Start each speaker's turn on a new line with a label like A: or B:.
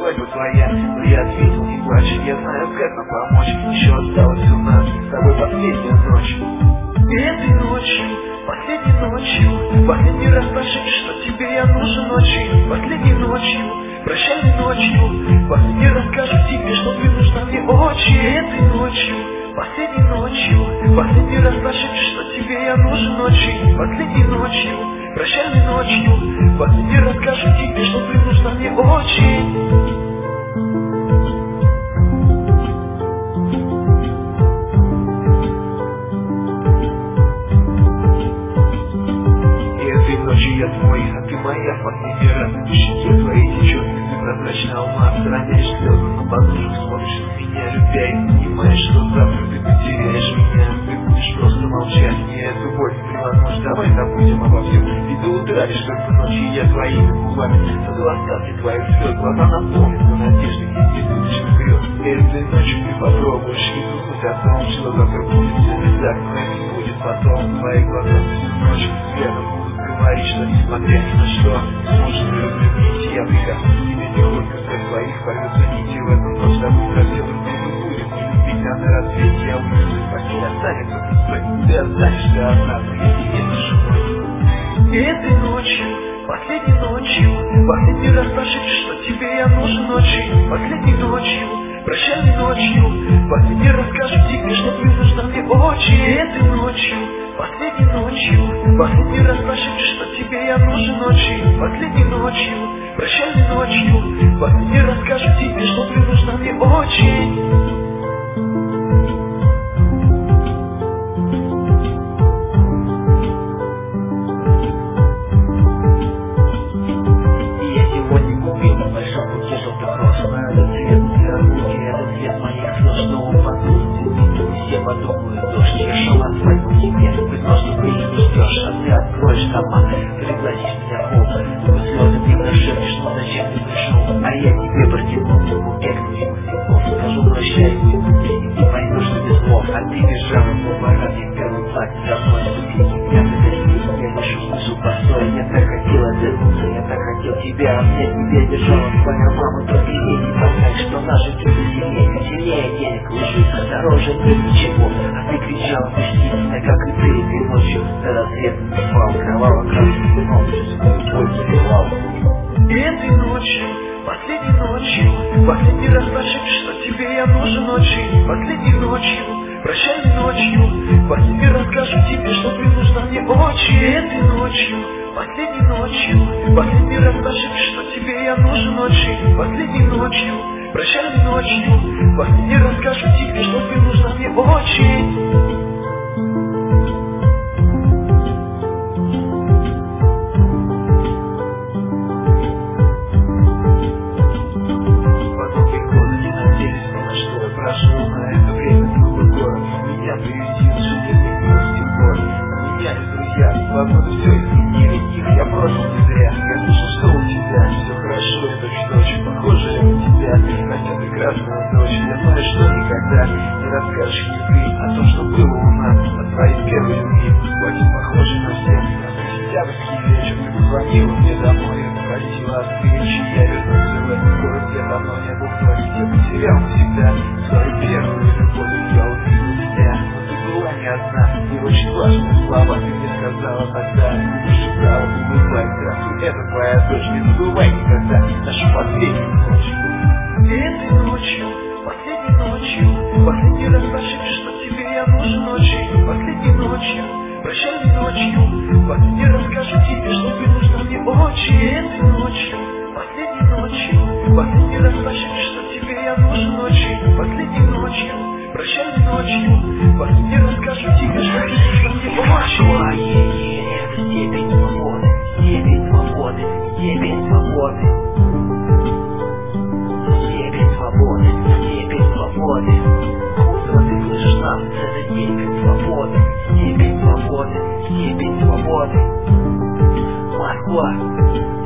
A: свадьба твоя. Но я ответил, не плачь, я знаю, как нам помочь. Еще осталось у нас с тобой последняя ночь. И этой ночью, последней ночью, последний раз пошли, что тебе я нужен очень. Последней ночью, прощальной ночью, последний раз скажу тебе, что ты нужна мне очень. И этой ночью, последней ночью, последний раз пошли, что тебе я нужен очень. Последней ночью, прощальной ночью, последний раз скажу тебе, что ты нужна мне очень. Ночью я твой, а ты моя в последний раз. В щеке твоей течет, ты прозрачный алмаз. Роняешь слезы, на подушку смотришь на меня, любя и понимаешь, что завтра ты потеряешь меня. Ты будешь просто молчать, и эту боль невозможно. Давай забудем обо всем, и ты утратишь только ночью я твоими губами. Забыл остатки твоих слез, глаза наполнятся надеждой, и ты будешь грез. Этой ночью ты попробуешь и думать о том, что завтра будет все не так, но это будет потом. Твои глаза всю ночь взглядом говоришь, что несмотря ни на что сможешь разлюбить. Я прикажу тебе тихонько со своих порвется нити. В эту ночь тобой проделать мы не будем не любить, а на рассвете я уйду. Постель останется пустой, ты останешься одна, но я тебе душу. И этой ночью, последней ночью, последний раз пошли, что тебе я нужен очень. Последней ночью, прощальной ночью, последний раз скажу тебе, что ты нужна мне очень. И этой ночью, последней ночью, последний раз пошли, что тебе я нужен очень. Последней ночью, прощальной ночью, последний раз скажу тебе, что ты нужна мне очень.
B: Подумаю, дождь, я шел от свадьбы тебе. Быть может, ты и не ждешь, а ты откроешь дома. Пригласишь меня в холл, сквозь слезы ты прошепчешь, ну зачем ты пришел? А я тебе протяну руку, как мимо стекло. Скажу прощай, и ты поймешь, что без слов. А ты бежала в параде, первый платье за мной ступеньки. Я загорелся, я лишь услышу постой. Я так хотел отвернуться, я так хотел тебя обнять. Тебя держала твоя мама, только ей не понять, что наши чувства сильнее, сильнее денег лжи, дороже нет ничего. А ты кричала почти, а как и ты этой ночью до рассвета спал, кроваво-красный сыном, всю свою боль заливал.
A: И этой ночью, последней ночью, последний раз пошли, что тебе я нужен очень. Последней ночью, прощальной ночью, последний раз скажу тебе, что ты нужна мне очень. И этой ночью, последней ночью, последний раз пошли, что тебе я нужен очень. Последней ночью, прощальной ночью, последний раз скажу тебе, что ты нужна мне очень. Прошу, на это время другой город. Меня приютил жизненный мир с тех пор. Менялись друзья, возможно, все изменили их. Я просто не зря. Я слышал, что у тебя все хорошо, и точно очень похоже на тебя. Хотя прекрасная дочь, я знаю, что никогда не расскажешь ни ты о том, что было у нас, о твоей первой любви. Очень похоже на всех. Сентябрьский вечер, ты позвонила мне домой. Я попросила о встрече, я вернулся в этот город, где давно не был вновь. Я потерял навсегда свою первую любовь. Я увидел тебя, но ты была не одна. И очень важные слова ты мне сказала тогда. Ты шептала, улыбай, здравствуй, это твоя дочь. Не забывай никогда нашу последнюю ночь. И этой ночью, последней ночью, последний раз пошли, что тебе я нужен очень. Последней ночью, прощальной ночью, последний раз скажу тебе, что ты нужна мне очень. И этой ночью, последней ночью, последний раз пошли, что тебе я нужен очень. Последней ночью, прощальной ночью, последний раз скажу тебе, что ты нужна мне очень.
B: Это степень свободы, степень свободы, степень свободы. Степень свободы, степень свободы. Кузова, ты слышишь нас, это степень свободы, степень свободы, степень свободы. Москва.